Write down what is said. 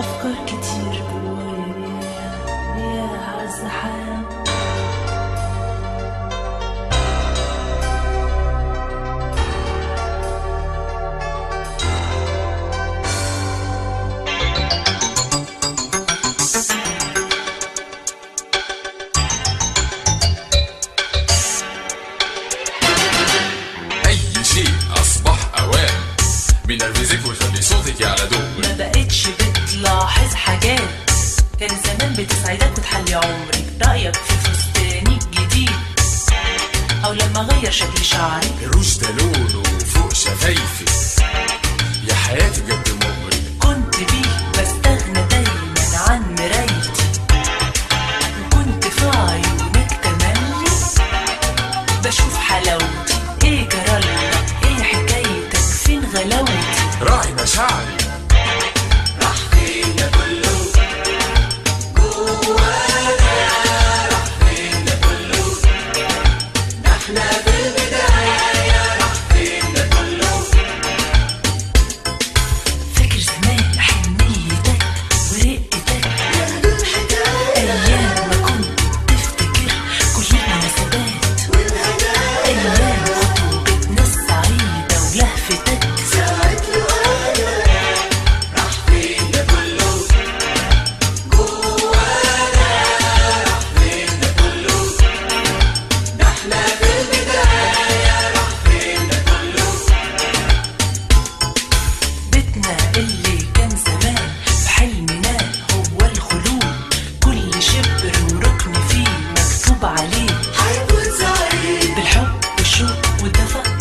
أفكار كتير جوايا يا عالزحام. أي شيء أصبح أوان بينرفزك ويخلي صوتك يعلى دغري. ما بقتش بتلاحظ حاجات كان زمان بتسعدك وتحلي عمرك. رأيك في فستاني الجديد أو لما أغير شكل شعري. الروج ده لونه فوق شفايفي يا حياتي بجد مغري. كنت بيه بستغنى دايما عن مرايتي، وكنت في عيونك تملي بشوف حلاوتي. ايه جرالك؟ ايه حكايتك؟ فين غلاوتي؟ راعي مشاعري. راح فين ده كله جوانا؟ راح فين ده كله؟ ده احنا في البداية. راح فين ده كله؟ فاكر زمان حنيتك ورقتك، أيام ما كنت تفتكر كل المناسبات، أيام خطوبتنا السعيدة ولهفتك. بيتنا اللي كان زمان في حلمنا هو الخلود، كل شبر وركن فيه مكتوب عليه هيكون سعيد بالحب والشوق والدفء.